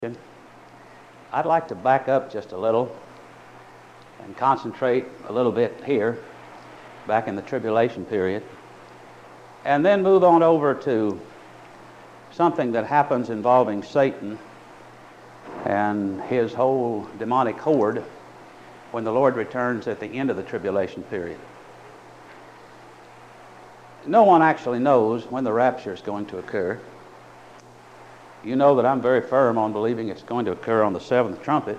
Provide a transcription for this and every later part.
I'd like to back up just a little and concentrate a little bit here, back in the tribulation period, and then move on over to something that happens involving Satan and his whole demonic horde when the Lord returns at the end of the tribulation period. No one actually knows when the rapture is going to occur. You know that I'm very firm on believing it's going to occur on the seventh trumpet,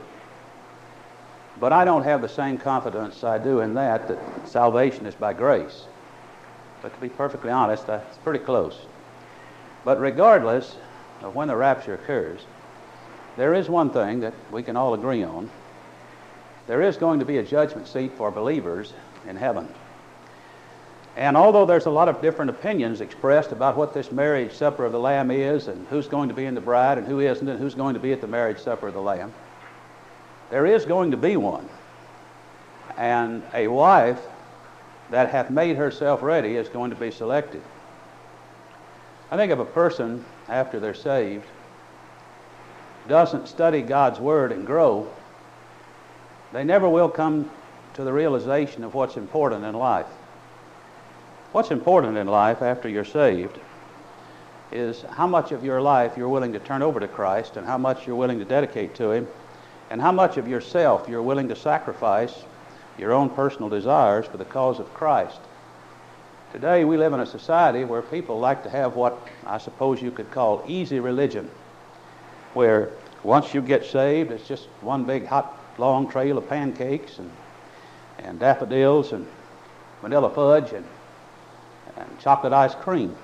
but I don't have the same confidence I do in that salvation is by grace. But to be perfectly honest, it's pretty close. But regardless of when the rapture occurs, there is one thing that we can all agree on. There is going to be a judgment seat for believers in heaven. And although there's a lot of different opinions expressed about what this marriage supper of the Lamb is and who's going to be in the bride and who isn't and who's going to be at the marriage supper of the Lamb, there is going to be one. And a wife that hath made herself ready is going to be selected. I think if a person, after they're saved, doesn't study God's Word and grow, they never will come to the realization of what's important in life. What's important in life after you're saved is how much of your life you're willing to turn over to Christ and how much you're willing to dedicate to Him and how much of yourself you're willing to sacrifice your own personal desires for the cause of Christ. Today we live in a society where people like to have what I suppose you could call easy religion, where once you get saved it's just one big hot long trail of pancakes and daffodils and vanilla fudge and chocolate ice cream.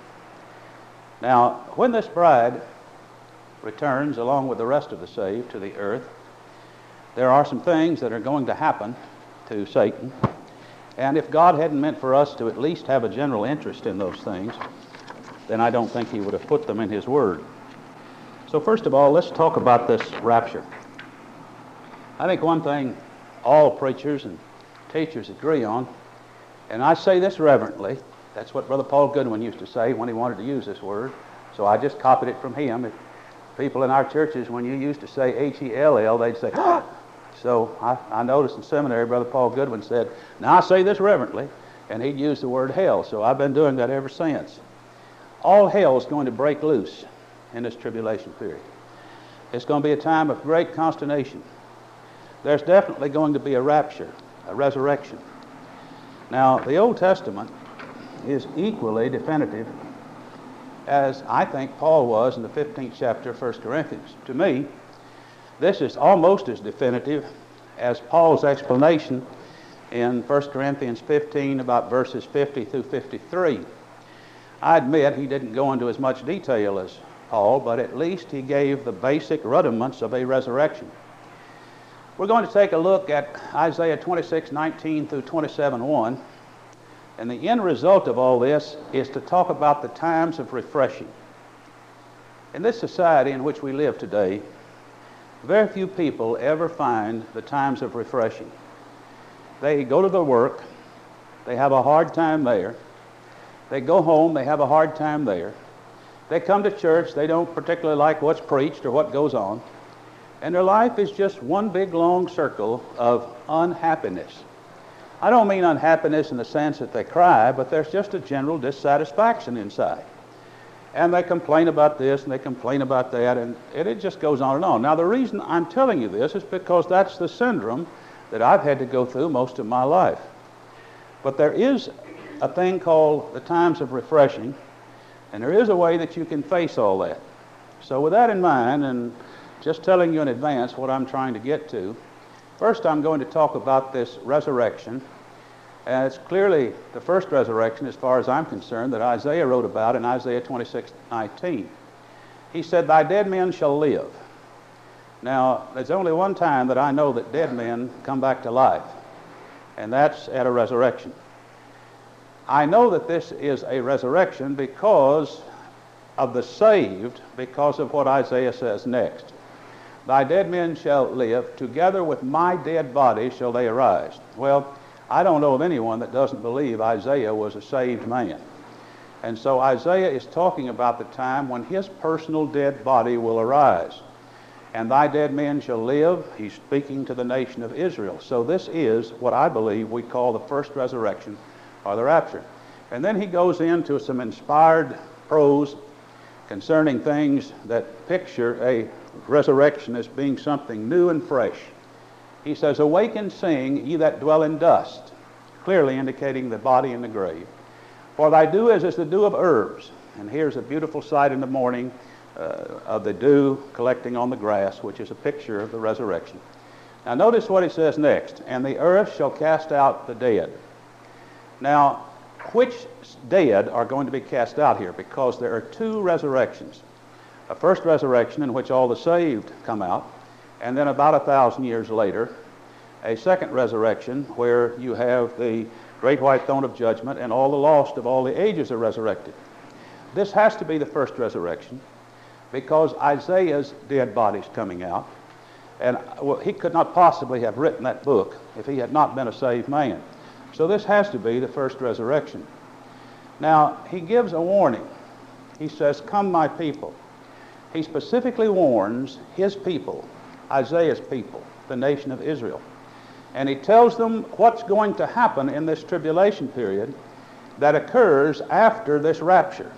Now, when this bride returns along with the rest of the saved to the earth, there are some things that are going to happen to Satan. And if God hadn't meant for us to at least have a general interest in those things, then I don't think He would have put them in His Word. So first of all, let's talk about this rapture. I think one thing all preachers and teachers agree on, and I say this reverently, that's what Brother Paul Goodwin used to say when he wanted to use this word, so I just copied it from him. If people in our churches, when you used to say H-E-L-L, they'd say, ah! So I noticed in seminary, Brother Paul Goodwin said, now I say this reverently, and he'd use the word hell, so I've been doing that ever since. All hell is going to break loose in this tribulation period. It's going to be a time of great consternation. There's definitely going to be a rapture, a resurrection. Now, the Old Testament is equally definitive as I think Paul was in the 15th chapter of 1 Corinthians. To me, this is almost as definitive as Paul's explanation in 1 Corinthians 15 about verses 50 through 53. I admit he didn't go into as much detail as Paul, but at least he gave the basic rudiments of a resurrection. We're going to take a look at Isaiah 26:19 through 27:1. And the end result of all this is to talk about the times of refreshing. In this society in which we live today, very few people ever find the times of refreshing. They go to their work, they have a hard time there. They go home, they have a hard time there. They come to church, they don't particularly like what's preached or what goes on. And their life is just one big long circle of unhappiness. I don't mean unhappiness in the sense that they cry, but there's just a general dissatisfaction inside. And they complain about this and they complain about that, and it just goes on and on. Now, the reason I'm telling you this is because that's the syndrome that I've had to go through most of my life. But there is a thing called the times of refreshing, and there is a way that you can face all that. So with that in mind, and just telling you in advance what I'm trying to get to, first, I'm going to talk about this resurrection, and it's clearly the first resurrection, as far as I'm concerned, that Isaiah wrote about in Isaiah 26:19. He said, "Thy dead men shall live." Now, there's only one time that I know that dead men come back to life, and that's at a resurrection. I know that this is a resurrection because of the saved, because of what Isaiah says next. Thy dead men shall live, together with my dead body shall they arise. Well, I don't know of anyone that doesn't believe Isaiah was a saved man. And so Isaiah is talking about the time when his personal dead body will arise. and thy dead men shall live. He's speaking to the nation of Israel. So this is what I believe we call the first resurrection or the rapture. And then he goes into some inspired prose concerning things that picture a resurrection as being something new and fresh. He says, awake and sing, ye that dwell in dust, clearly indicating the body in the grave. For thy dew is as the dew of herbs. And here's a beautiful sight in the morning of the dew collecting on the grass, which is a picture of the resurrection. Now notice what he says next. And the earth shall cast out the dead. Now, which dead are going to be cast out here? Because there are two resurrections. A first resurrection in which all the saved come out, and then about 1,000 years later, a second resurrection where you have the great white throne of judgment and all the lost of all the ages are resurrected. This has to be the first resurrection because Isaiah's dead body's coming out, and he could not possibly have written that book if he had not been a saved man. So this has to be the first resurrection. Now, he gives a warning. He says, come my people. He specifically warns his people, Isaiah's people, the nation of Israel. And he tells them what's going to happen in this tribulation period that occurs after this rapture.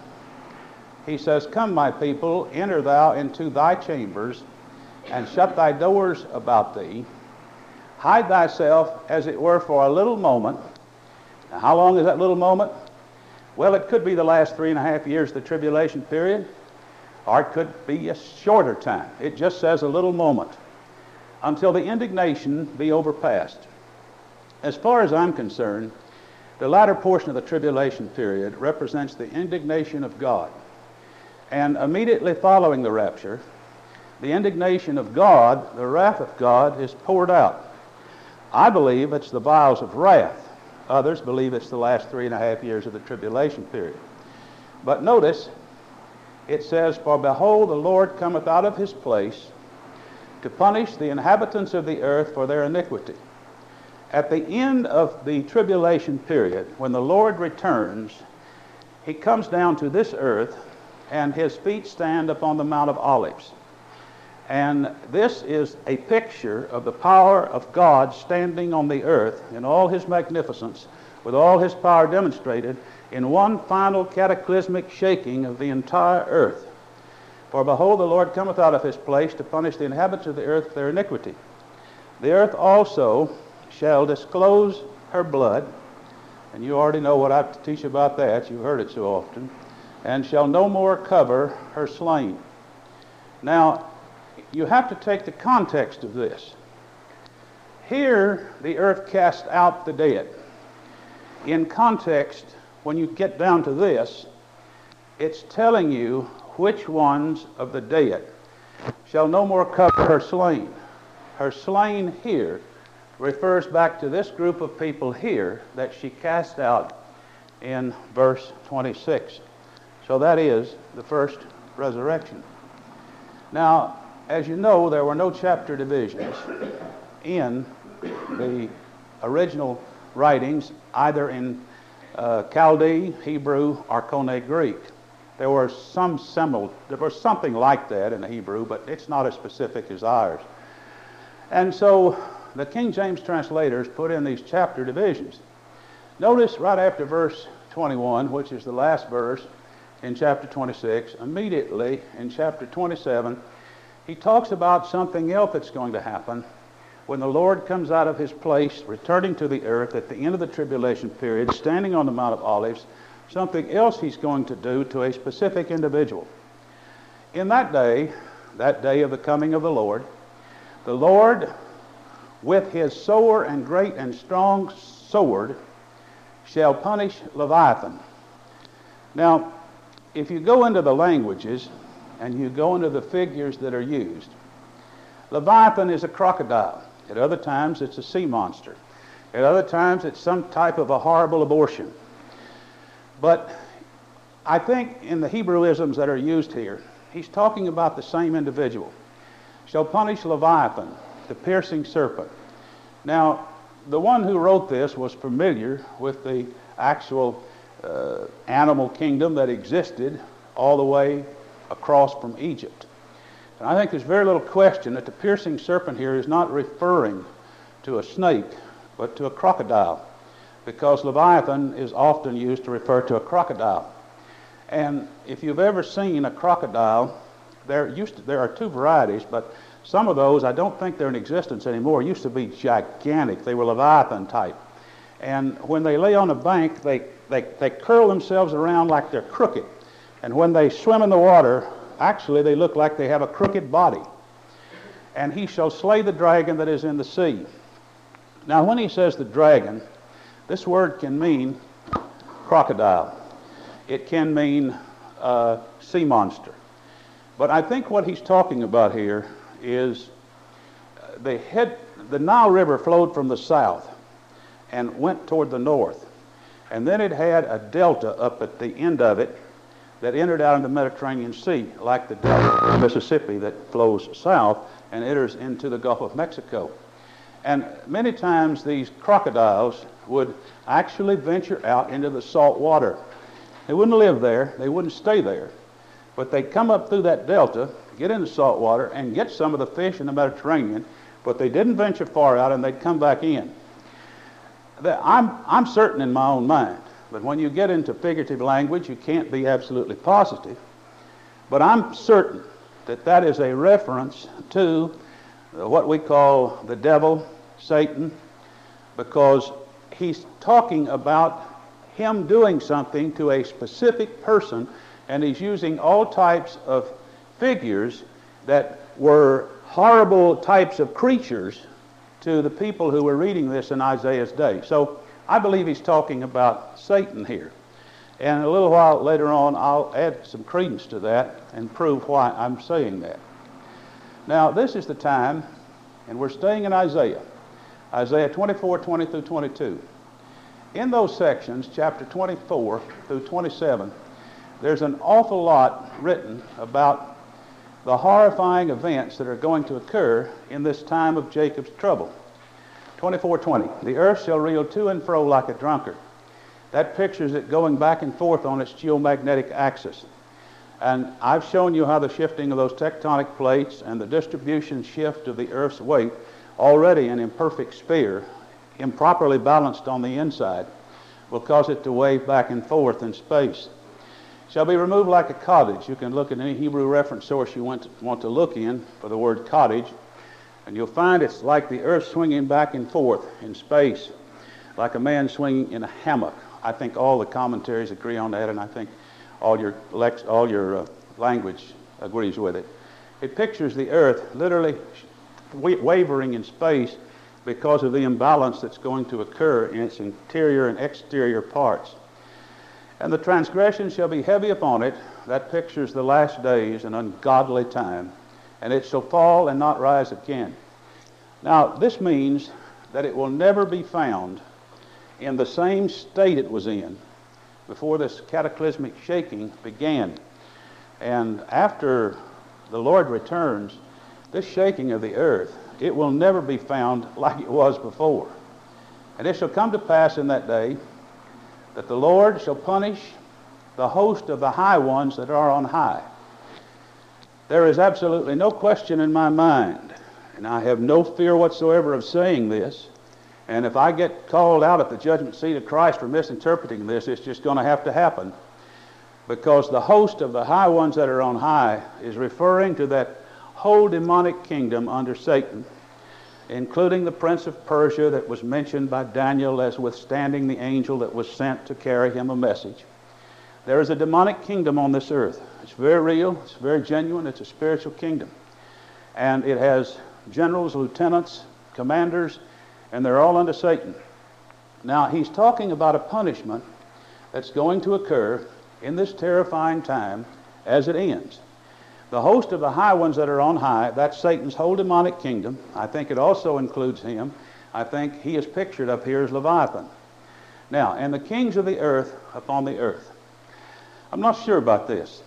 He says, come my people, enter thou into thy chambers, and shut thy doors about thee. Hide thyself, as it were, for a little moment. Now, how long is that little moment? Well, it could be the last 3.5 years of the tribulation period, or it could be a shorter time. It just says a little moment, until the indignation be overpassed. As far as I'm concerned, the latter portion of the tribulation period represents the indignation of God. And immediately following the rapture, the indignation of God, the wrath of God, is poured out. I believe it's the vials of wrath. Others believe it's the last 3.5 years of the tribulation period. But notice, it says, for behold, the Lord cometh out of his place to punish the inhabitants of the earth for their iniquity. At the end of the tribulation period, when the Lord returns, he comes down to this earth, and his feet stand upon the Mount of Olives. And this is a picture of the power of God standing on the earth in all his magnificence, with all his power demonstrated in one final cataclysmic shaking of the entire earth. For behold, the Lord cometh out of his place to punish the inhabitants of the earth for their iniquity. The earth also shall disclose her blood, and you already know what I teach about that. You've heard it so often. And shall no more cover her slain. Now, you have to take the context of this. Here, the earth cast out the dead. In context, when you get down to this, it's telling you which ones of the dead shall no more cover her slain. Her slain here refers back to this group of people here that she cast out in verse 26. So that is the first resurrection. Now, as you know, there were no chapter divisions in the original writings, either in Chaldee, Hebrew, or Koine Greek. There was something like that in the Hebrew, but it's not as specific as ours. And so the King James translators put in these chapter divisions. Notice right after verse 21, which is the last verse in chapter 26, immediately in chapter 27, he talks about something else that's going to happen when the Lord comes out of his place, returning to the earth at the end of the tribulation period, standing on the Mount of Olives, something else he's going to do to a specific individual. In that day of the coming of the Lord with his sore and great and strong sword shall punish Leviathan. Now, if you go into the languages and you go into the figures that are used, Leviathan is a crocodile. At other times, it's a sea monster. At other times, it's some type of a horrible abortion. But I think in the Hebrewisms that are used here, he's talking about the same individual. Shall punish Leviathan, the piercing serpent. Now, the one who wrote this was familiar with the actual animal kingdom that existed all the way across from Egypt. And I think there's very little question that the piercing serpent here is not referring to a snake, but to a crocodile, because Leviathan is often used to refer to a crocodile. And if you've ever seen a crocodile, there are two varieties, but some of those, I don't think they're in existence anymore, used to be gigantic. They were Leviathan type. And when they lay on a bank, they curl themselves around like they're crooked. And when they swim in the water, actually they look like they have a crooked body. And he shall slay the dragon that is in the sea. Now when he says the dragon, this word can mean crocodile. It can mean sea monster. But I think what he's talking about here is the Nile River flowed from the south and went toward the north. And then it had a delta up at the end of it that entered out into the Mediterranean Sea, like the delta of the Mississippi that flows south and enters into the Gulf of Mexico. And many times these crocodiles would actually venture out into the salt water. They wouldn't live there, they wouldn't stay there, but they'd come up through that delta, get into salt water, and get some of the fish in the Mediterranean, but they didn't venture far out, and they'd come back in. I'm certain in my own mind, but when you get into figurative language, you can't be absolutely positive. But I'm certain that that is a reference to what we call the devil, Satan, because he's talking about him doing something to a specific person, and he's using all types of figures that were horrible types of creatures to the people who were reading this in Isaiah's day. So I believe he's talking about Satan here. And a little while later on, I'll add some credence to that and prove why I'm saying that. Now, this is the time, and we're staying in Isaiah 24, 20 through 22. In those sections, chapter 24 through 27, there's an awful lot written about the horrifying events that are going to occur in this time of Jacob's trouble. 24:20, the earth shall reel to and fro like a drunkard. That pictures it going back and forth on its geomagnetic axis. And I've shown you how the shifting of those tectonic plates and the distribution shift of the earth's weight, already an imperfect sphere, improperly balanced on the inside, will cause it to wave back and forth in space. Shall be removed like a cottage. You can look at any Hebrew reference source you want to look in for the word cottage, and you'll find it's like the earth swinging back and forth in space, like a man swinging in a hammock. I think all the commentaries agree on that, and I think all your language agrees with it. It pictures the earth literally wavering in space because of the imbalance that's going to occur in its interior and exterior parts. And the transgression shall be heavy upon it. That pictures the last days, an ungodly time. And it shall fall and not rise again. Now, this means that it will never be found in the same state it was in before this cataclysmic shaking began. And after the Lord returns, this shaking of the earth, it will never be found like it was before. And it shall come to pass in that day that the Lord shall punish the host of the high ones that are on high. There is absolutely no question in my mind, and I have no fear whatsoever of saying this, and if I get called out at the judgment seat of Christ for misinterpreting this, it's just going to have to happen, because the host of the high ones that are on high is referring to that whole demonic kingdom under Satan, including the prince of Persia that was mentioned by Daniel as withstanding the angel that was sent to carry him a message. There is a demonic kingdom on this earth. It's very real, it's very genuine, it's a spiritual kingdom. And it has generals, lieutenants, commanders, and they're all under Satan. Now, he's talking about a punishment that's going to occur in this terrifying time as it ends. The host of the high ones that are on high, that's Satan's whole demonic kingdom. I think it also includes him. I think he is pictured up here as Leviathan. Now, and the kings of the earth upon the earth. I'm not sure about this.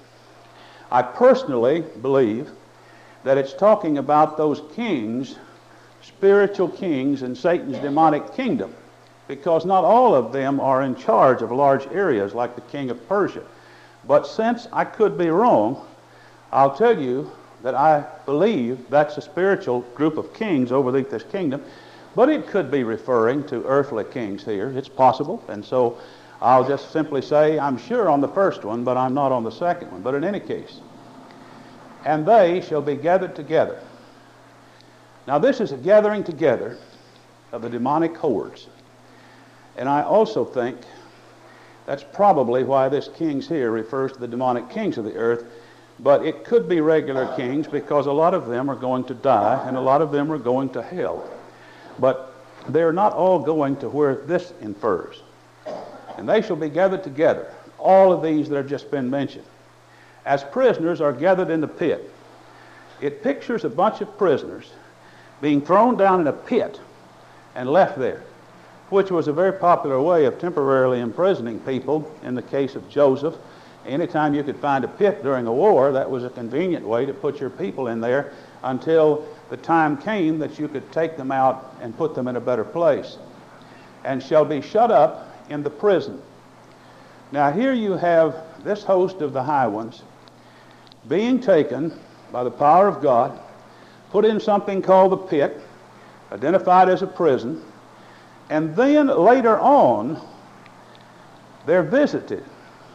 I personally believe that it's talking about those kings, spiritual kings in Satan's demonic kingdom, because not all of them are in charge of large areas like the king of Persia. But since I could be wrong, I'll tell you that I believe that's a spiritual group of kings over this kingdom, but it could be referring to earthly kings here. It's possible, and so I'll just simply say I'm sure on the first one, but I'm not on the second one. But in any case, and they shall be gathered together. Now this is a gathering together of the demonic hordes. And I also think that's probably why this kings here refers to the demonic kings of the earth, but it could be regular kings because a lot of them are going to die and a lot of them are going to hell. But they're not all going to where this infers. And they shall be gathered together, all of these that have just been mentioned, as prisoners are gathered in the pit. It pictures a bunch of prisoners being thrown down in a pit and left there, which was a very popular way of temporarily imprisoning people. In the case of Joseph, anytime you could find a pit during a war, that was a convenient way to put your people in there until the time came that you could take them out and put them in a better place. And shall be shut up in the prison. Now here you have this host of the high ones being taken by the power of God, put in something called the pit, identified as a prison, and then later on they're visited,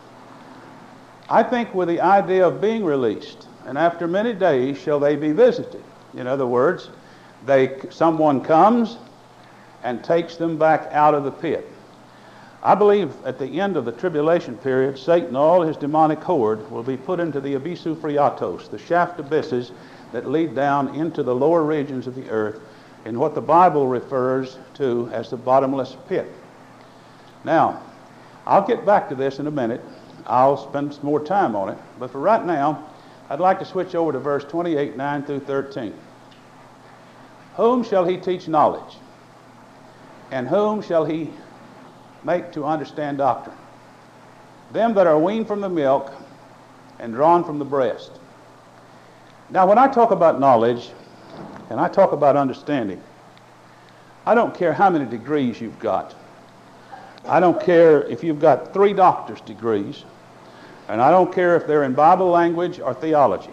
I think, with the idea of being released. And after many days shall they be visited. In other words, someone comes and takes them back out of the pit. I believe at the end of the tribulation period, Satan, all his demonic horde, will be put into the abyssu phreatos, the shaft abysses that lead down into the lower regions of the earth, in what the Bible refers to as the bottomless pit. Now, I'll get back to this in a minute. I'll spend some more time on it. But for right now, I'd like to switch over to verse 28, 9 through 13. Whom shall he teach knowledge? And whom shall he make to understand doctrine? Them that are weaned from the milk and drawn from the breast. Now, when I talk about knowledge and I talk about understanding, I don't care how many degrees you've got. I don't care if you've got 3 doctor's degrees, and I don't care if they're in Bible language or theology.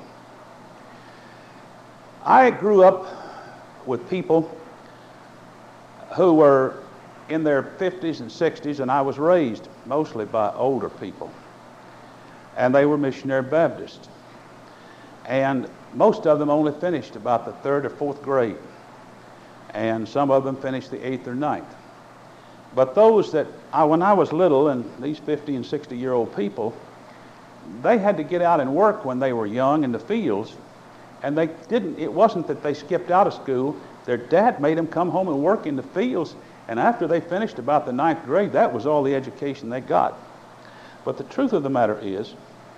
I grew up with people who were in their 50s and 60s, and I was raised mostly by older people. And they were missionary Baptists. And most of them only finished about the 3rd or 4th grade. And some of them finished the 8th or 9th. But those that, when I was little, and these 50 and 60-year-old people, they had to get out and work when they were young in the fields. And it wasn't that they skipped out of school. Their dad made them come home and work in the fields. And after they finished about the 9th grade, that was all the education they got. But the truth of the matter is,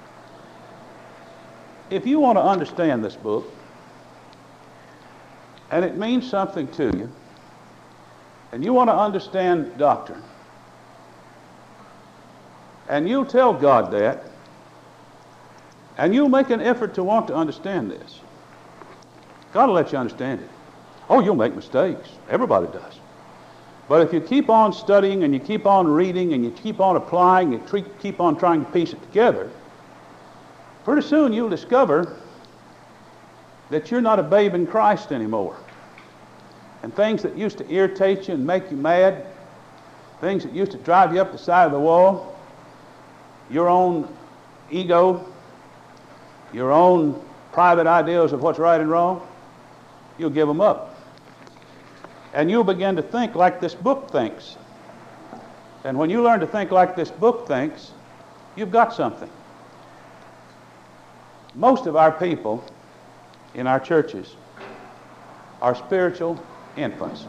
if you want to understand this book, and it means something to you, and you want to understand doctrine, and you'll tell God that, and you'll make an effort to want to understand this, God will let you understand it. Oh, you'll make mistakes. Everybody does. But if you keep on studying and you keep on reading and you keep on applying and keep on trying to piece it together, pretty soon you'll discover that you're not a babe in Christ anymore. And things that used to irritate you and make you mad, things that used to drive you up the side of the wall, your own ego, your own private ideas of what's right and wrong, you'll give them up. And you'll begin to think like this book thinks. And when you learn to think like this book thinks, you've got something. Most of our people in our churches are spiritual infants.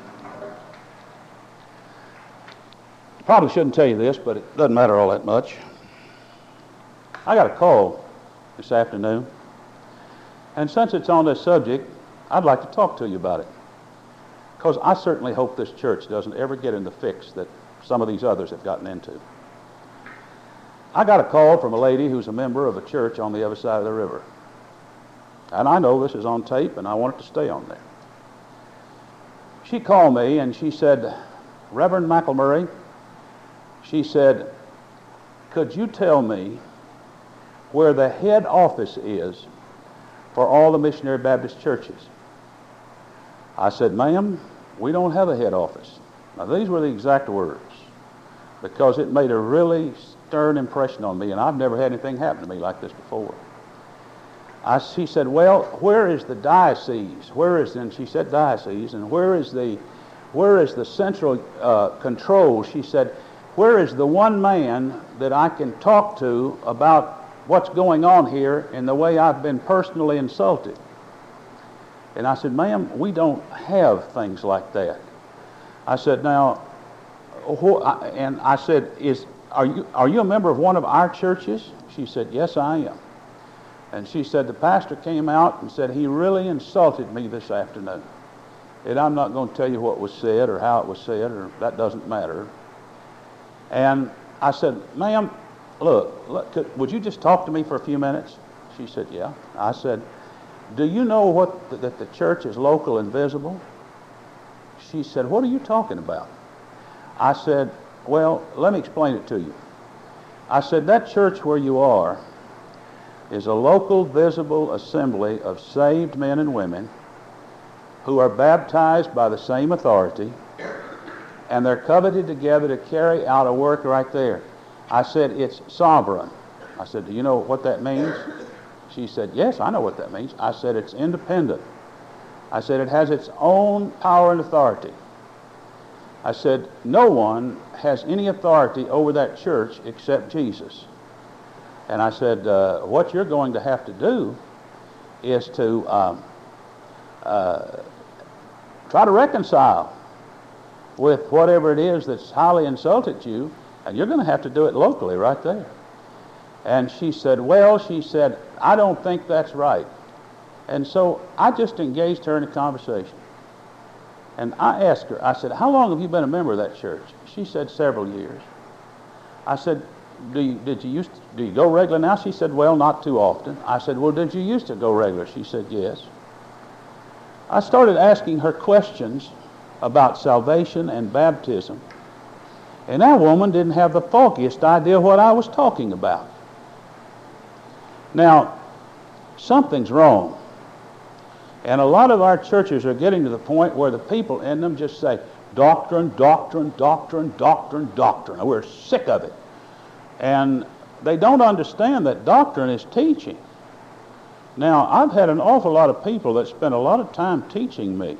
Probably shouldn't tell you this, but it doesn't matter all that much. I got a call this afternoon, and since it's on this subject, I'd like to talk to you about it. Because I certainly hope this church doesn't ever get in the fix that some of these others have gotten into. I got a call from a lady who's a member of a church on the other side of the river. And I know this is on tape, and I want it to stay on there. She called me and she said, Reverend McElmurray, she said, could you tell me where the head office is for all the missionary Baptist churches. I said, ma'am, we don't have a head office. Now, these were the exact words, because it made a really stern impression on me, and I've never had anything happen to me like this before. She said, well, where is the diocese? And she said diocese, and where is the central control? She said, where is the one man that I can talk to about what's going on here in the way I've been personally insulted? And I said, ma'am, we don't have things like that. I said, now, and I said, are you a member of one of our churches? She said, yes, I am. And she said, the pastor came out and said, he really insulted me this afternoon. And I'm not going to tell you what was said or how it was said, or that doesn't matter. And I said, ma'am, look, would you just talk to me for a few minutes? She said, yeah. I said, do you know that the church is local and visible? She said, what are you talking about? I said, well, let me explain it to you. I said, that church where you are is a local, visible assembly of saved men and women who are baptized by the same authority, and they're covenanted together to carry out a work right there. I said, it's sovereign. I said, do you know what that means? She said, yes, I know what that means. I said, it's independent. I said, it has its own power and authority. I said, no one has any authority over that church except Jesus. And I said, what you're going to have to do is to try to reconcile with whatever it is that's highly insulted you, and you're going to have to do it locally right there. And she said, well, I don't think that's right. And so I just engaged her in a conversation. And I asked her, I said, how long have you been a member of that church? She said, several years. I said, do you go regular now? She said, well, not too often. I said, well, did you used to go regular? She said, yes. I started asking her questions about salvation and baptism, and that woman didn't have the foggiest idea what I was talking about. Now, something's wrong. And a lot of our churches are getting to the point where the people in them just say, doctrine, doctrine, doctrine, doctrine, doctrine. We're sick of it. And they don't understand that doctrine is teaching. Now, I've had an awful lot of people that spend a lot of time teaching me.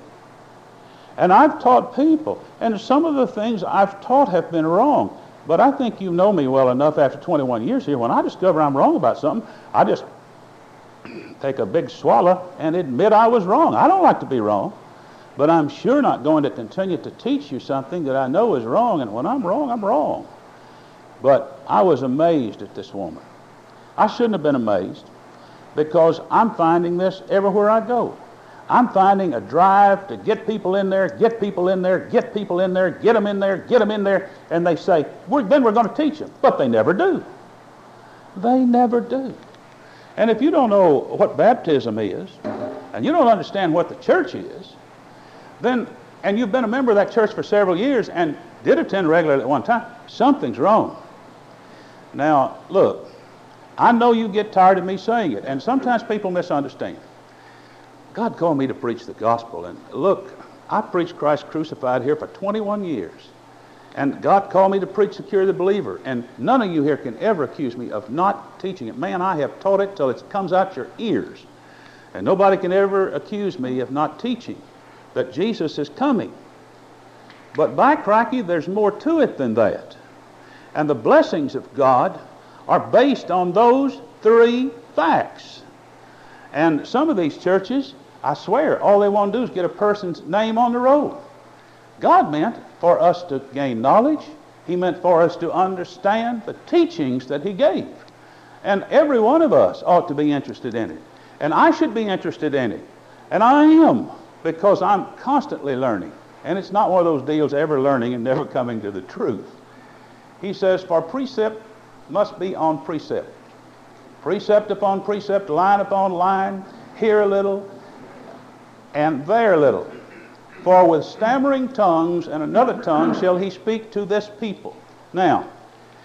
And I've taught people. And some of the things I've taught have been wrong. But I think you know me well enough after 21 years here. When I discover I'm wrong about something, I just take a big swallow and admit I was wrong. I don't like to be wrong, but I'm sure not going to continue to teach you something that I know is wrong, and when I'm wrong, I'm wrong. But I was amazed at this woman. I shouldn't have been amazed, because I'm finding this everywhere I go. I'm finding a drive to get people in there, get people in there, get people in there, get them in there, get them in there, and they say, then we're going to teach them. But they never do. They never do. And if you don't know what baptism is, and you don't understand what the church is, then, and you've been a member of that church for several years and did attend regularly at one time, something's wrong. Now, look, I know you get tired of me saying it, and sometimes people misunderstand. God called me to preach the gospel, and look, I preached Christ crucified here for 21 years. And God called me to preach Secure the Believer. And none of you here can ever accuse me of not teaching it. Man, I have taught it till it comes out your ears. And nobody can ever accuse me of not teaching that Jesus is coming. But by crikey, there's more to it than that. And the blessings of God are based on those three facts. And some of these churches, I swear, all they want to do is get a person's name on the roll. God meant for us to gain knowledge. He meant for us to understand the teachings that He gave. And every one of us ought to be interested in it. And I should be interested in it. And I am, because I'm constantly learning. And it's not one of those deals, ever learning and never coming to the truth. He says, for precept must be on precept. Precept upon precept, line upon line, here a little and there a little. For with stammering tongues and another tongue shall he speak to this people. Now,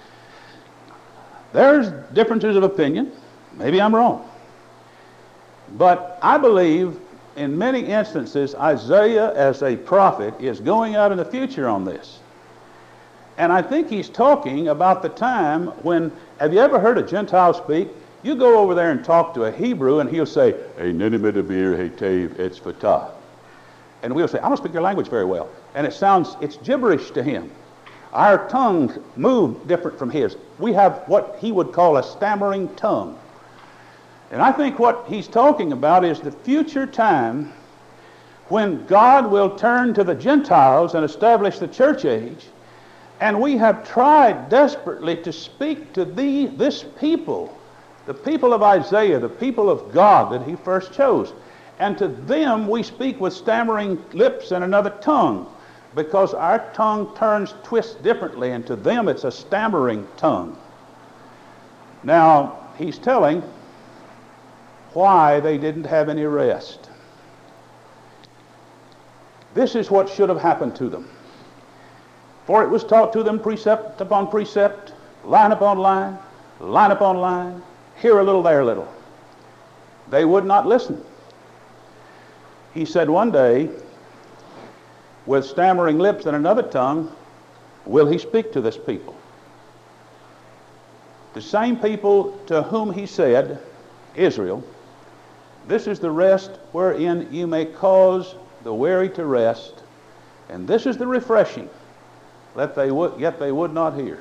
there's differences of opinion. Maybe I'm wrong. But I believe in many instances Isaiah as a prophet is going out in the future on this. And I think he's talking about the time when, have you ever heard a Gentile speak? You go over there and talk to a Hebrew and he'll say, "Hey, Ninimidabir, hey, Tav, it's Fatah." And we'll say, "I don't speak your language very well." And it's gibberish to him. Our tongues move different from his. We have what he would call a stammering tongue. And I think what he's talking about is the future time when God will turn to the Gentiles and establish the church age. And we have tried desperately to speak to this people, the people of Isaiah, the people of God that he first chose. And to them we speak with stammering lips and another tongue, because our tongue twists differently, and to them it's a stammering tongue. Now, he's telling why they didn't have any rest. This is what should have happened to them. For it was taught to them precept upon precept, line upon line, line upon line, here a little, there a little. They would not listen. He said one day, with stammering lips and another tongue, will he speak to this people. The same people to whom he said, Israel, this is the rest wherein you may cause the weary to rest, and this is the refreshing, yet they would not hear.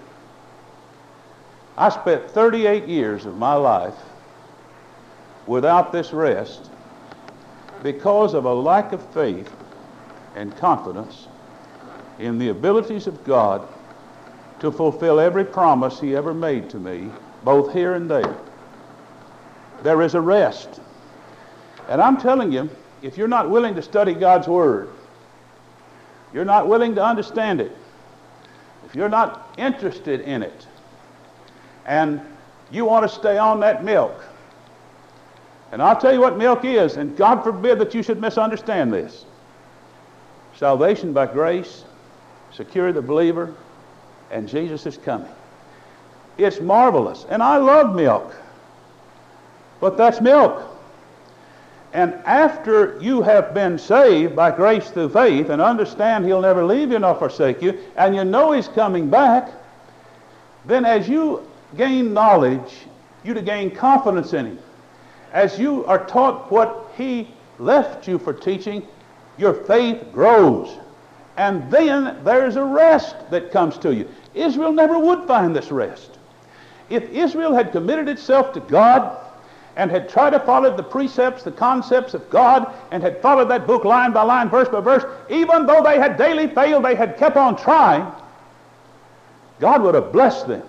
I spent 38 years of my life without this rest because of a lack of faith and confidence in the abilities of God to fulfill every promise he ever made to me, both here and there. There is a rest. And I'm telling you, if you're not willing to study God's Word, you're not willing to understand it, if you're not interested in it, and you want to stay on that milk, and I'll tell you what milk is, and God forbid that you should misunderstand this. Salvation by grace, secure the believer, and Jesus is coming. It's marvelous, and I love milk, but that's milk. And after you have been saved by grace through faith and understand he'll never leave you nor forsake you, and you know he's coming back, then as you gain knowledge, you to gain confidence in him. As you are taught what he left you for teaching, your faith grows. And then there's a rest that comes to you. Israel never would find this rest. If Israel had committed itself to God and had tried to follow the precepts, the concepts of God, and had followed that book line by line, verse by verse, even though they had daily failed, they had kept on trying, God would have blessed them.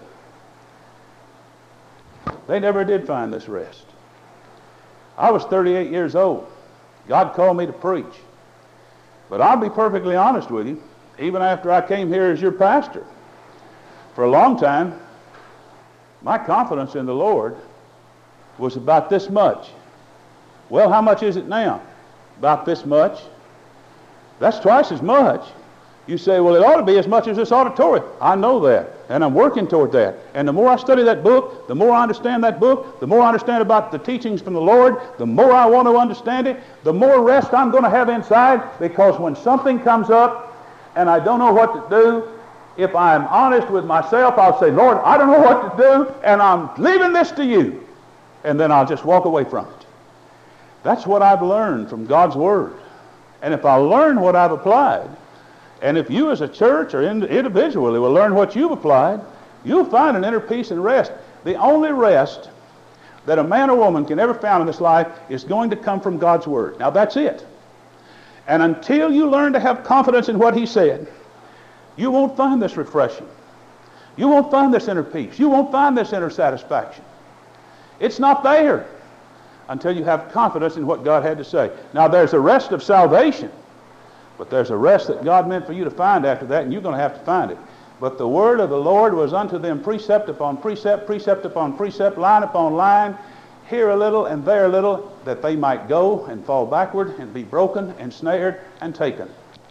They never did find this rest. I was 38 years old. God called me to preach. But I'll be perfectly honest with you, even after I came here as your pastor, for a long time, my confidence in the Lord was about this much. Well, how much is it now? About this much. That's twice as much. You say, well, it ought to be as much as this auditorium. I know that, and I'm working toward that. And the more I study that book, the more I understand that book, the more I understand about the teachings from the Lord, the more I want to understand it, the more rest I'm going to have inside, because when something comes up and I don't know what to do, if I'm honest with myself, I'll say, Lord, I don't know what to do, and I'm leaving this to you. And then I'll just walk away from it. That's what I've learned from God's Word. And if I learn what I've applied, and if you as a church or individually will learn what you've applied, you'll find an inner peace and rest. The only rest that a man or woman can ever find in this life is going to come from God's Word. Now that's it. And until you learn to have confidence in what He said, you won't find this refreshing. You won't find this inner peace. You won't find this inner satisfaction. It's not there until you have confidence in what God had to say. Now there's a rest of salvation, but there's a rest that God meant for you to find after that, and you're going to have to find it. But the word of the Lord was unto them precept upon precept, precept upon precept, line upon line, here a little and there a little, that they might go and fall backward and be broken and snared and taken.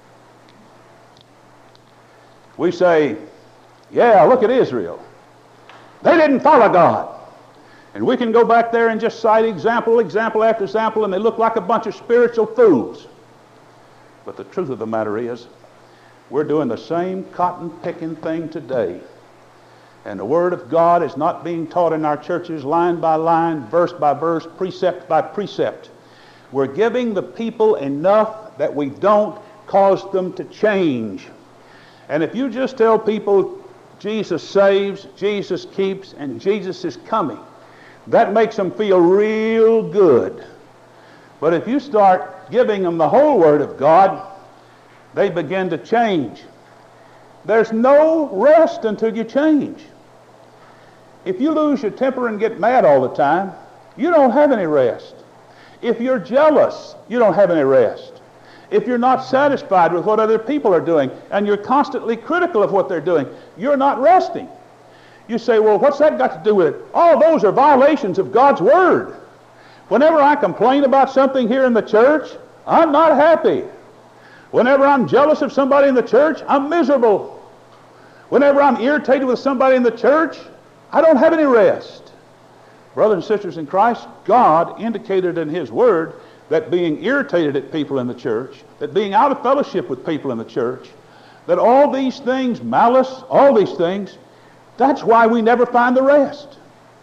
We say, yeah, look at Israel. They didn't follow God. And we can go back there and just cite example after example, and they look like a bunch of spiritual fools. But the truth of the matter is, we're doing the same cotton-picking thing today. And the Word of God is not being taught in our churches line by line, verse by verse, precept by precept. We're giving the people enough that we don't cause them to change. And if you just tell people Jesus saves, Jesus keeps, and Jesus is coming, that makes them feel real good. But if you start giving them the whole Word of God, they begin to change. There's no rest until you change. If you lose your temper and get mad all the time, you don't have any rest. If you're jealous, you don't have any rest. If you're not satisfied with what other people are doing and you're constantly critical of what they're doing, you're not resting. You say, well, what's that got to do with it? All those are violations of God's Word. Whenever I complain about something here in the church, I'm not happy. Whenever I'm jealous of somebody in the church, I'm miserable. Whenever I'm irritated with somebody in the church, I don't have any rest. Brothers and sisters in Christ, God indicated in His Word that being irritated at people in the church, that being out of fellowship with people in the church, that all these things, malice, all these things, that's why we never find the rest.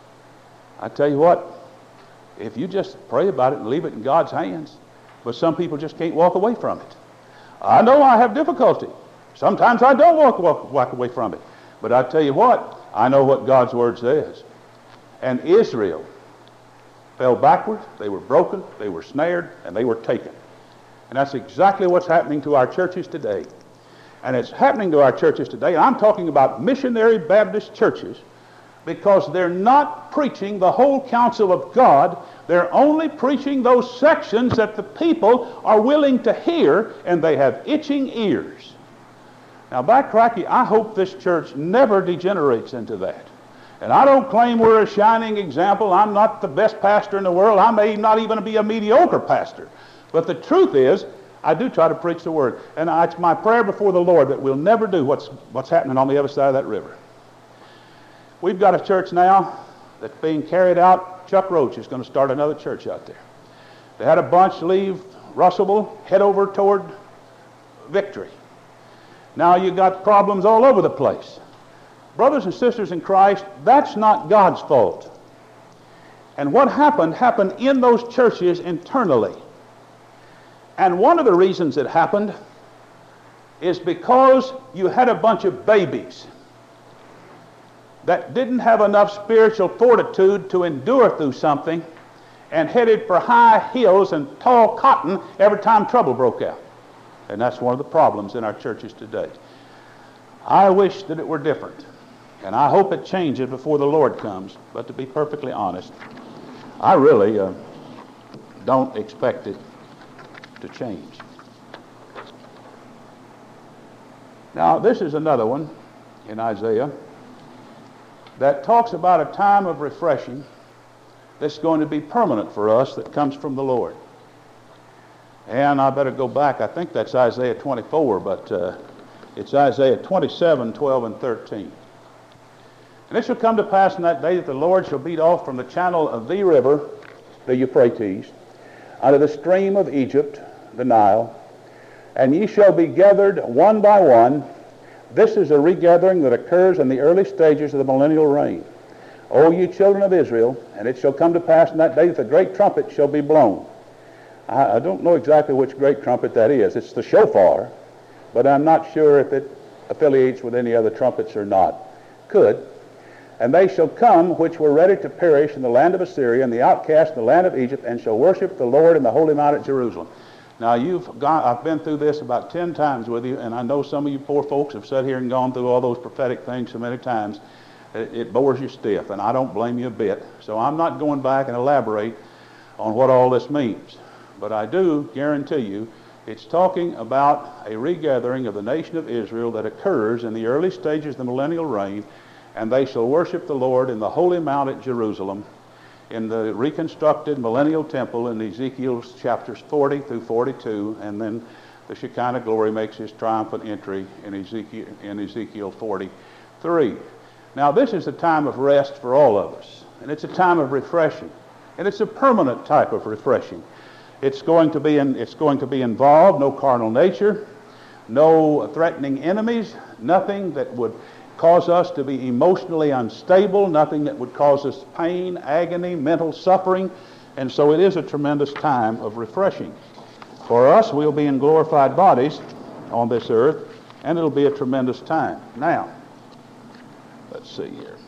I tell you what, if you just pray about it and leave it in God's hands, but some people just can't walk away from it. I know I have difficulty. Sometimes I don't walk away from it. But I tell you what, I know what God's Word says. And Israel fell backward, they were broken, they were snared, and they were taken. And that's exactly what's happening to our churches today. And it's happening to our churches today. I'm talking about missionary Baptist churches because they're not preaching the whole counsel of God. They're only preaching those sections that the people are willing to hear, and they have itching ears. Now, by cracky, I hope this church never degenerates into that. And I don't claim we're a shining example. I'm not the best pastor in the world. I may not even be a mediocre pastor. But the truth is, I do try to preach the Word. And it's my prayer before the Lord that we'll never do what's happening on the other side of that river. We've got a church now that's being carried out. Chuck Roach is going to start another church out there. They had a bunch leave Russellville, head over toward Victory. Now you've got problems all over the place. Brothers and sisters in Christ, that's not God's fault. And what happened in those churches internally. And one of the reasons it happened is because you had a bunch of babies that didn't have enough spiritual fortitude to endure through something and headed for high hills and tall cotton every time trouble broke out. And that's one of the problems in our churches today. I wish that it were different. And I hope it changes before the Lord comes. But to be perfectly honest, I really don't expect it to change. Now, this is another one in Isaiah that talks about a time of refreshing that's going to be permanent for us that comes from the Lord. And I better go back. I think that's Isaiah 24, but it's Isaiah 27, 12, and 13. And it shall come to pass in that day that the Lord shall beat off from the channel of the river, the Euphrates, unto the stream of Egypt, the Nile, and ye shall be gathered one by one. This is a regathering that occurs in the early stages of the millennial reign. O ye children of Israel, and it shall come to pass in that day that the great trumpet shall be blown. I don't know exactly which great trumpet that is. It's the shofar, but I'm not sure if it affiliates with any other trumpets or not. Could. And they shall come which were ready to perish in the land of Assyria and the outcast in the land of Egypt, and shall worship the Lord in the holy mount at Jerusalem. Now, I've been through this about 10 times with you, and I know some of you poor folks have sat here and gone through all those prophetic things so many times. It bores you stiff, and I don't blame you a bit. So I'm not going back and elaborate on what all this means. But I do guarantee you it's talking about a regathering of the nation of Israel that occurs in the early stages of the millennial reign, and they shall worship the Lord in the holy mount at Jerusalem, in the reconstructed millennial temple in Ezekiel chapters 40 through 42, and then the Shekinah glory makes his triumphant entry in Ezekiel 43. Now, this is a time of rest for all of us. and it's a time of refreshing. And it's a permanent type of refreshing. It's going to be involved no carnal nature, no threatening enemies, nothing that would cause us to be emotionally unstable, nothing that would cause us pain, agony, mental suffering. And so it is a tremendous time of refreshing. For us, we'll be in glorified bodies on this earth, and it'll be a tremendous time. Now, let's see here.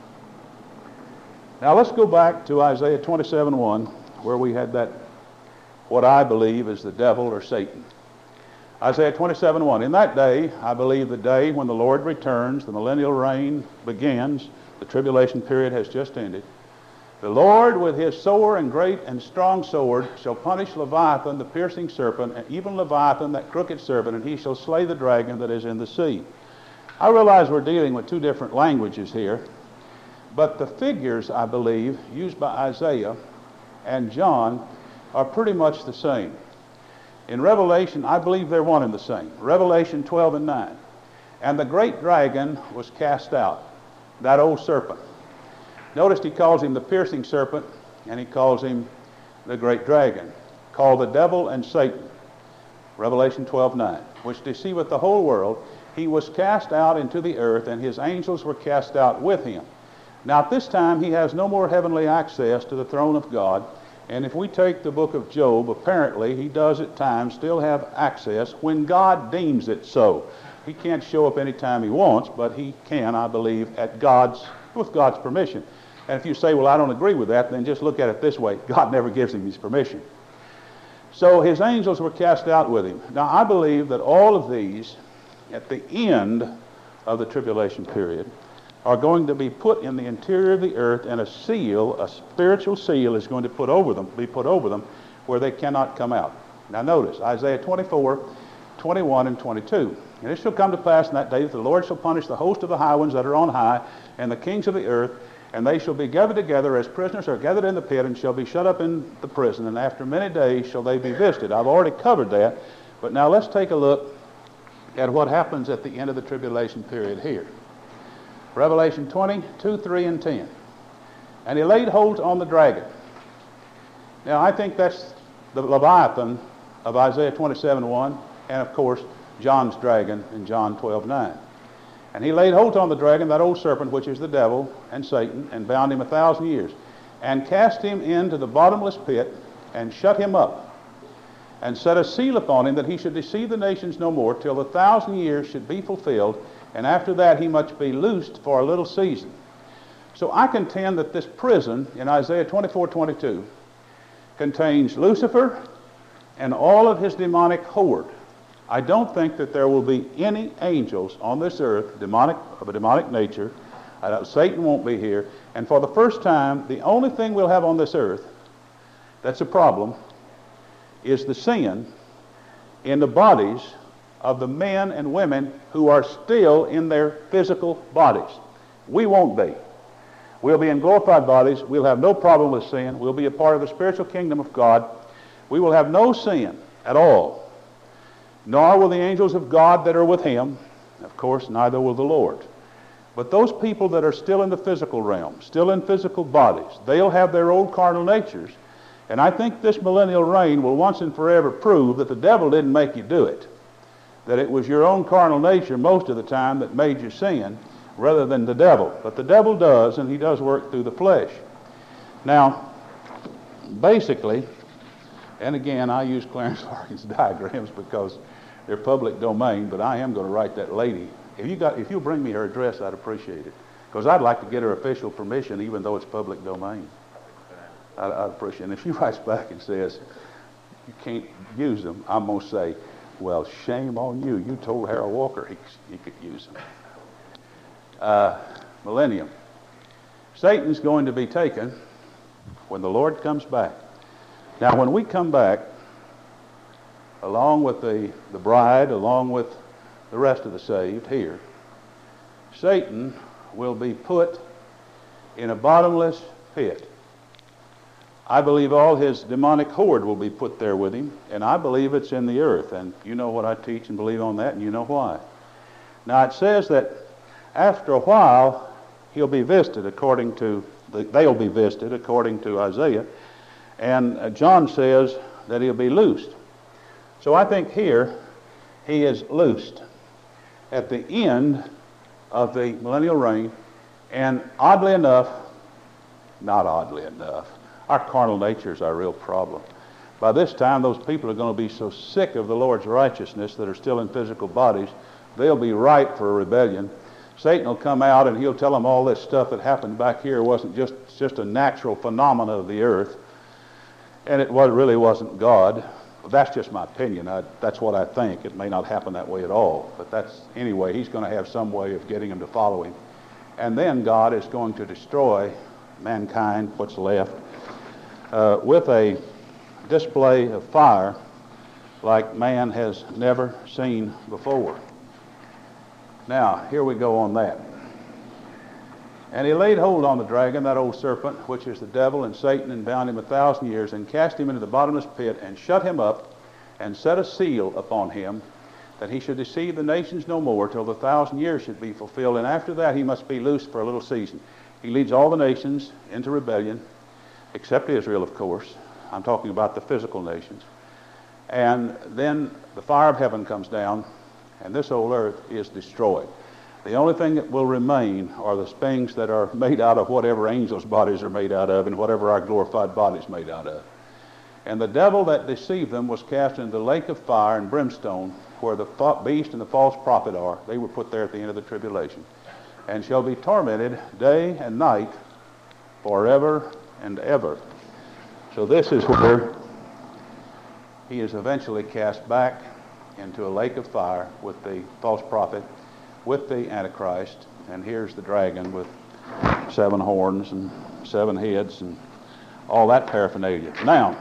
Now let's go back to Isaiah 27:1, where we had that, what I believe is the devil or Satan. Isaiah 27:1, in that day, I believe the day when the Lord returns, the millennial reign begins, the tribulation period has just ended. The Lord with his sore and great and strong sword shall punish Leviathan, the piercing serpent, and even Leviathan, that crooked serpent, and he shall slay the dragon that is in the sea. I realize we're dealing with two different languages here, but the figures, I believe, used by Isaiah and John are pretty much the same. In Revelation, I believe they're one and the same. Revelation 12:9. And the great dragon was cast out, that old serpent. Notice he calls him the piercing serpent, and he calls him the great dragon, called the devil and Satan. Revelation 12:9, which deceiveth the whole world. He was cast out into the earth, and his angels were cast out with him. Now at this time, he has no more heavenly access to the throne of God. And if we take the book of Job, apparently he does at times still have access when God deems it so. He can't show up any time he wants, but he can, I believe, with God's permission. And if you say, well, I don't agree with that, then just look at it this way. God never gives him his permission. So his angels were cast out with him. Now I believe that all of these, at the end of the tribulation period, are going to be put in the interior of the earth, and a seal, a spiritual seal, is going to be put over them where they cannot come out. Now notice, Isaiah 24:21 and 22. And it shall come to pass in that day that the Lord shall punish the host of the high ones that are on high, and the kings of the earth, and they shall be gathered together as prisoners are gathered in the pit, and shall be shut up in the prison, and after many days shall they be visited. I've already covered that, but now let's take a look at what happens at the end of the tribulation period here. Revelation 20:2, 3, and 10. And he laid hold on the dragon. Now I think that's the Leviathan of Isaiah 27:1, and of course John's dragon in John 12:9. And he laid hold on the dragon, that old serpent, which is the devil and Satan, and bound him 1,000 years, and cast him into the bottomless pit, and shut him up, and set a seal upon him, that he should deceive the nations no more, till the 1,000 years should be fulfilled, and after that he must be loosed for a little season. So I contend that this prison in Isaiah 24:22 contains Lucifer and all of his demonic horde. I don't think that there will be any angels on this earth of a demonic nature. Satan won't be here. And for the first time, the only thing we'll have on this earth that's a problem is the sin in the bodies of the men and women who are still in their physical bodies. We won't be. We'll be in glorified bodies. We'll have no problem with sin. We'll be a part of the spiritual kingdom of God. We will have no sin at all. Nor will the angels of God that are with him. Of course, neither will the Lord. But those people that are still in the physical realm, still in physical bodies, they'll have their old carnal natures. And I think this millennial reign will once and forever prove that the devil didn't make you do it. That it was your own carnal nature most of the time that made you sin, rather than the devil. But the devil does, and he does work through the flesh. Now, basically, and again, I use Clarence Larkin's diagrams because they're public domain, but I am going to write that lady. If you'll bring me her address, I'd appreciate it. Because I'd like to get her official permission, even though it's public domain. I'd appreciate it. And if she writes back and says, you can't use them, I'm going to say, well, shame on you. You told Harold Walker he could use them. Millennium. Satan's going to be taken when the Lord comes back. Now, when we come back, along with the bride, along with the rest of the saved here, Satan will be put in a bottomless pit. I believe all his demonic horde will be put there with him, and I believe it's in the earth. And you know what I teach and believe on that, and you know why. Now, it says that after a while, he'll be visited according to they'll be visited according to Isaiah. And John says that he'll be loosed. So I think here he is loosed at the end of the millennial reign. And oddly enough, not oddly enough, our carnal nature is our real problem. By this time, those people are going to be so sick of the Lord's righteousness that are still in physical bodies, they'll be ripe for a rebellion. Satan will come out and he'll tell them all this stuff that happened back here wasn't just a natural phenomena of the earth, and it really wasn't God. That's just my opinion. That's what I think. It may not happen that way at all, but anyway, he's going to have some way of getting them to follow him. And then God is going to destroy mankind, what's left, with a display of fire like man has never seen before. Now, here we go on that. And he laid hold on the dragon, that old serpent, which is the devil and Satan, and bound him 1,000 years, and cast him into the bottomless pit, and shut him up, and set a seal upon him, that he should deceive the nations no more till the 1,000 years should be fulfilled. And after that he must be loosed for a little season. He leads all the nations into rebellion, except Israel, of course. I'm talking about the physical nations. And then the fire of heaven comes down, and this old earth is destroyed. The only thing that will remain are the things that are made out of whatever angels' bodies are made out of and whatever our glorified bodies made out of. And the devil that deceived them was cast into the lake of fire and brimstone, where the beast and the false prophet are. They were put there at the end of the tribulation, and shall be tormented day and night forever and ever. So this is where he is eventually cast back into a lake of fire with the false prophet, with the Antichrist, and here's the dragon with 7 horns and 7 heads and all that paraphernalia. Now,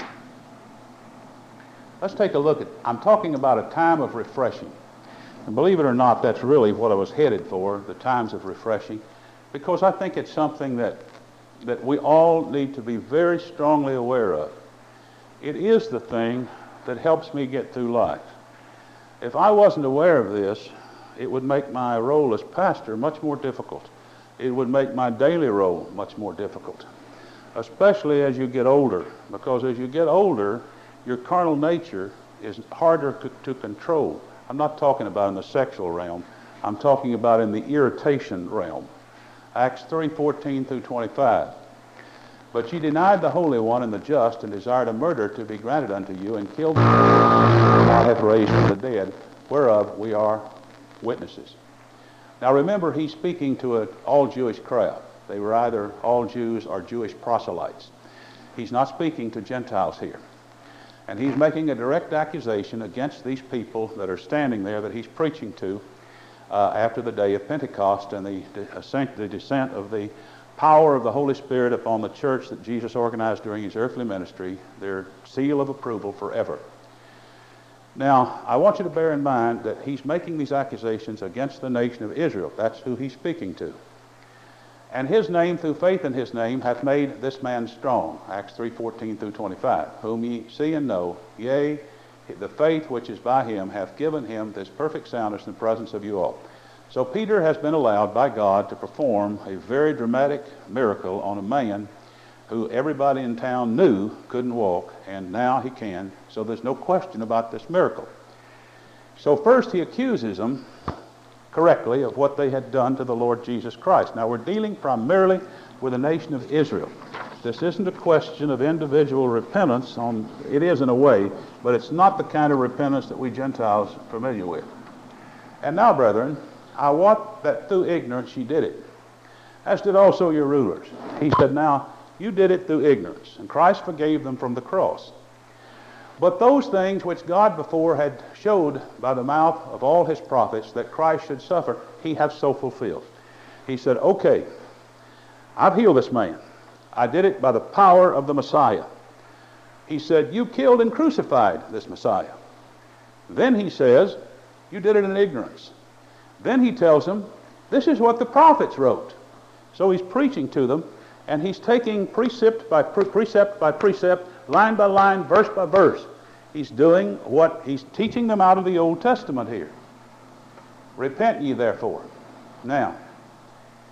let's take a look at, I'm talking about a time of refreshing. And believe it or not, that's really what I was headed for, the times of refreshing, because I think it's something that we all need to be very strongly aware of. It is the thing that helps me get through life. If I wasn't aware of this, it would make my role as pastor much more difficult. It would make my daily role much more difficult, especially as you get older, because as you get older, your carnal nature is harder to control. I'm not talking about in the sexual realm. I'm talking about in the irritation realm. Acts 3:14 through 25. But ye denied the Holy One and the just, and desired a murder to be granted unto you, and killed him whom I have raised from the dead, whereof we are witnesses. Now remember, he's speaking to an all-Jewish crowd. They were either all Jews or Jewish proselytes. He's not speaking to Gentiles here. And he's making a direct accusation against these people that are standing there that he's preaching to after the day of Pentecost and the descent of the power of the Holy Spirit upon the church that Jesus organized during his earthly ministry, their seal of approval forever. Now, I want you to bear in mind that he's making these accusations against the nation of Israel. That's who he's speaking to. And his name, through faith in his name, hath made this man strong. Acts 3:14 through 25. Whom ye see and know, yea, the faith which is by him hath given him this perfect soundness in the presence of you all. So Peter has been allowed by God to perform a very dramatic miracle on a man who everybody in town knew couldn't walk, and now he can. So there's no question about this miracle. So first he accuses them correctly of what they had done to the Lord Jesus Christ. Now we're dealing primarily with the nation of Israel. This isn't a question of individual repentance. It is in a way, but it's not the kind of repentance that we Gentiles are familiar with. And now, brethren, I wot that through ignorance ye did it, as did also your rulers. He said, now, you did it through ignorance, and Christ forgave them from the cross. But those things which God before had showed by the mouth of all his prophets that Christ should suffer, he hath so fulfilled. He said, okay, I've healed this man. I did it by the power of the Messiah. He said, you killed and crucified this Messiah. Then he says, you did it in ignorance. Then he tells them, this is what the prophets wrote. So he's preaching to them, and he's taking precept by precept, line by line, verse by verse. He's doing what he's teaching them out of the Old Testament here. Repent ye therefore. Now,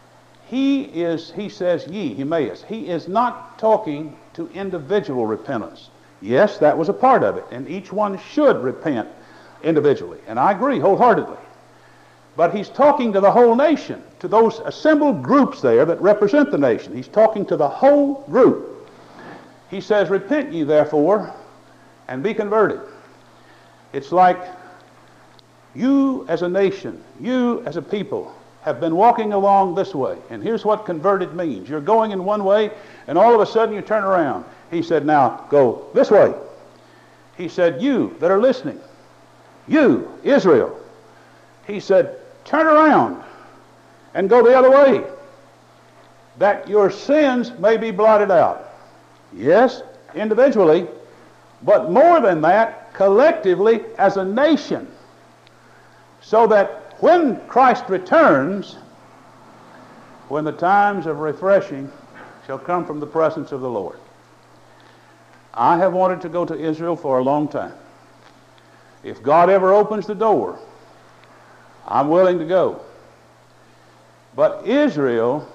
he says ye, Emmaus. He is not talking to individual repentance. Yes, that was a part of it, and each one should repent individually, and I agree wholeheartedly. But he's talking to the whole nation, to those assembled groups there that represent the nation. He's talking to the whole group. He says, repent ye therefore, and be converted. It's like you as a nation, you as a people, have been walking along this way. And here's what converted means. You're going in one way, and all of a sudden you turn around. He said, now go this way. He said, you that are listening, you, Israel, he said, turn around and go the other way, that your sins may be blotted out. Yes, individually, but more than that, collectively as a nation, so that when Christ returns, when the times of refreshing shall come from the presence of the Lord. I have wanted to go to Israel for a long time. If God ever opens the door, I'm willing to go. But Israel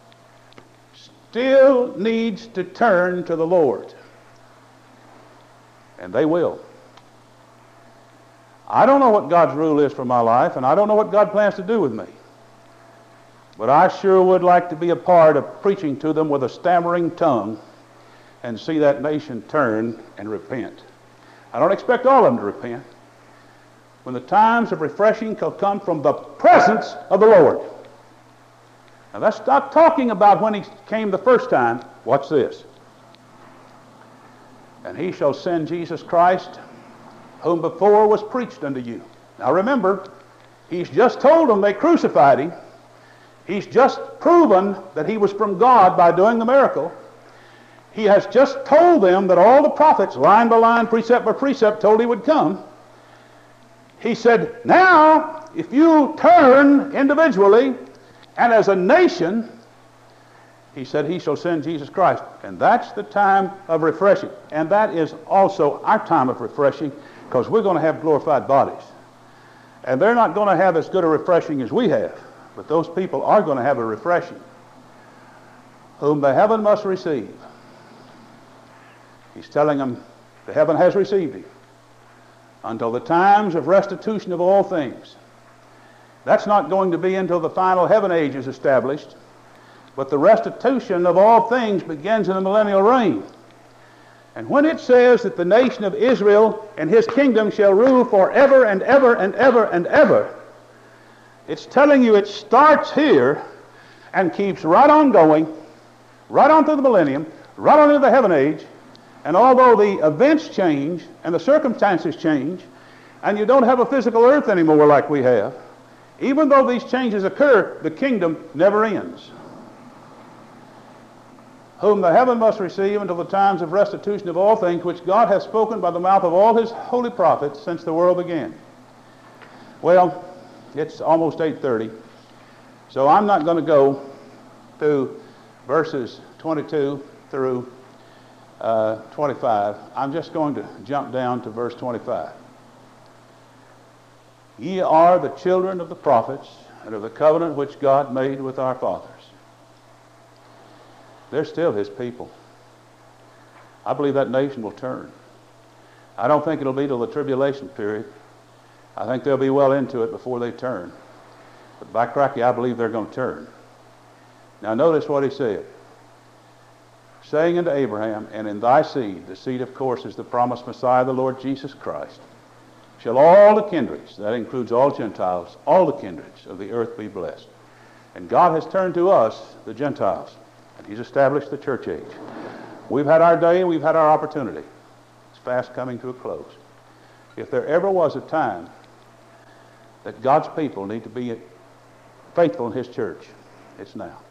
still needs to turn to the Lord. And they will. I don't know what God's rule is for my life, and I don't know what God plans to do with me. But I sure would like to be a part of preaching to them with a stammering tongue and see that nation turn and repent. I don't expect all of them to repent. When the times of refreshing shall come from the presence of the Lord. Now let's stop talking about when he came the first time. Watch this. And he shall send Jesus Christ, whom before was preached unto you. Now remember, he's just told them they crucified him. He's just proven that he was from God by doing the miracle. He has just told them that all the prophets, line by line, precept by precept, told he would come. He said, now, if you turn individually and as a nation, he said, he shall send Jesus Christ. And that's the time of refreshing. And that is also our time of refreshing, because we're going to have glorified bodies. And they're not going to have as good a refreshing as we have. But those people are going to have a refreshing. Whom the heaven must receive. He's telling them the heaven has received him. Until the times of restitution of all things. That's not going to be until the final heaven age is established. But the restitution of all things begins in the millennial reign. And when it says that the nation of Israel and his kingdom shall rule forever and ever and ever and ever, it's telling you it starts here and keeps right on going, right on through the millennium, right on into the heaven age. And although the events change and the circumstances change, and you don't have a physical earth anymore like we have, even though these changes occur, the kingdom never ends. Whom the heaven must receive until the times of restitution of all things, which God hath spoken by the mouth of all his holy prophets since the world began. Well, it's almost 8:30, so I'm not going to go to verses 22 through 25. I'm just going to jump down to verse 25. Ye are the children of the prophets and of the covenant which God made with our fathers. They're still his people. I believe that nation will turn. I don't think it'll be till the tribulation period. I think they'll be well into it before they turn. But by cracky, I believe they're going to turn. Now notice what he said. Saying unto Abraham, and in thy seed, the seed of course is the promised Messiah, the Lord Jesus Christ, shall all the kindreds, that includes all Gentiles, all the kindreds of the earth be blessed. And God has turned to us, the Gentiles, and he's established the church age. We've had our day, we've had our opportunity. It's fast coming to a close. If there ever was a time that God's people need to be faithful in his church, it's now.